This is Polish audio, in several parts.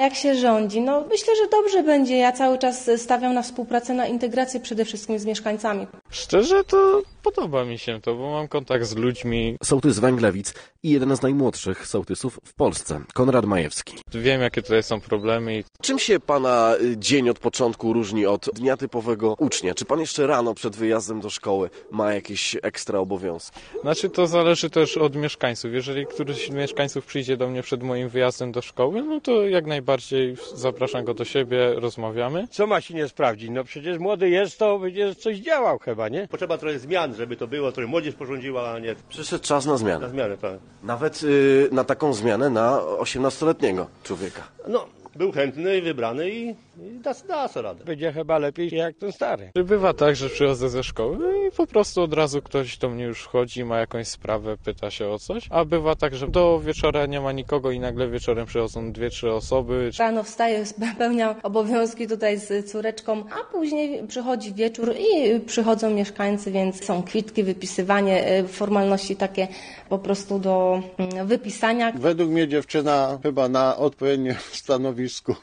Jak się rządzi? No myślę, że dobrze będzie. Ja cały czas stawiam na współpracę, na integrację przede wszystkim z mieszkańcami. Szczerze to podoba mi się to, bo mam kontakt z ludźmi. Sołtys Węglewic i jeden z najmłodszych sołtysów w Polsce, Konrad Majewski. Wiem, jakie tutaj są problemy. Czym się pana dzień od początku różni od dnia typowego ucznia? Czy pan jeszcze rano przed wyjazdem do szkoły ma jakieś ekstra obowiązki? Znaczy to zależy też od mieszkańców. Jeżeli któryś z mieszkańców przyjdzie do mnie przed moim wyjazdem do szkoły, no to jak najbardziej zapraszam go do siebie, rozmawiamy. Co ma się nie sprawdzić? No przecież młody jest, to będzie coś działał chyba, nie? Potrzeba trochę zmian, żeby to było, trochę młodzież porządziła, a nie... Przyszedł czas na zmianę. Na zmianę, tak. Nawet na taką zmianę na 18-letniego człowieka. No, był chętny i wybrany i da sobie radę. Będzie chyba lepiej jak ten stary. Bywa tak, że przychodzę ze szkoły i po prostu od razu ktoś do mnie już wchodzi, ma jakąś sprawę, pyta się o coś, a bywa tak, że do wieczora nie ma nikogo i nagle wieczorem przychodzą 2-3 osoby. Rano wstaję, spełniam obowiązki tutaj z córeczką, a później przychodzi wieczór i przychodzą mieszkańcy, więc są kwitki, wypisywanie, formalności takie po prostu do wypisania. Według mnie dziewczyna chyba na odpowiednim stanowisku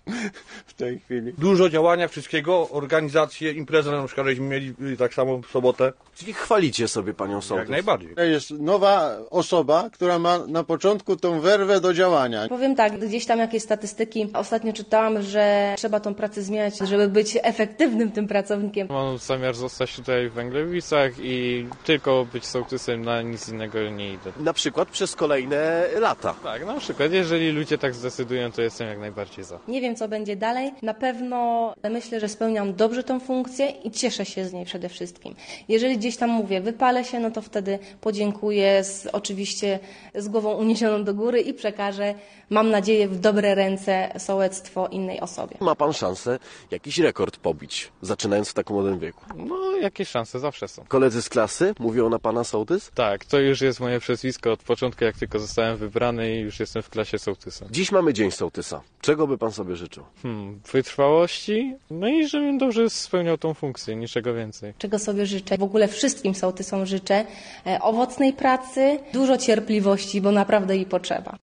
w tej chwili. Dużo działania, wszystkiego, organizacje, imprezy, na przykład żeśmy mieli tak samo w sobotę. Czyli chwalicie sobie panią sołtys? Jak najbardziej. To jest nowa osoba, która ma na początku tą werwę do działania. Powiem tak, gdzieś tam jakieś statystyki ostatnio czytałam, że trzeba tą pracę zmieniać, żeby być efektywnym tym pracownikiem. Mam zamiar zostać tutaj w Węglewicach i tylko być sołtysem, na nic innego nie idę. Na przykład przez kolejne lata. Tak, na przykład, jeżeli ludzie tak zdecydują, to jestem jak najbardziej za. Nie wiem, co będzie dalej. Na pewno myślę, że spełniam dobrze tą funkcję i cieszę się z niej przede wszystkim. Jeżeli gdzieś tam mówię, wypalę się, no to wtedy podziękuję, oczywiście z głową uniesioną do góry i przekażę, mam nadzieję, w dobre ręce sołectwo innej osobie. Ma pan szansę jakiś rekord pobić, zaczynając w tak młodym wieku. No, jakieś szanse zawsze są. Koledzy z klasy mówią na pana sołtys? Tak, to już jest moje przezwisko od początku, jak tylko zostałem wybrany i już jestem w klasie sołtysa. Dziś mamy Dzień Sołtysa. Czego by pan sobie życzył? Wytrwałości, no i żebym dobrze spełniał tą funkcję, niczego więcej. Czego sobie życzę? W ogóle wszystkim sołtysom życzę owocnej pracy, dużo cierpliwości, bo naprawdę jej potrzeba.